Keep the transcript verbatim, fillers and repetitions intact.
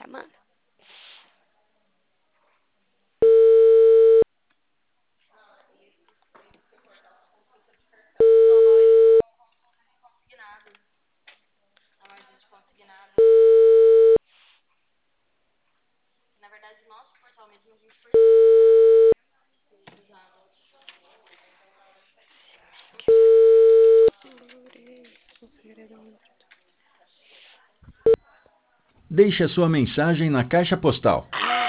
manda. Deixe a sua mensagem na caixa postal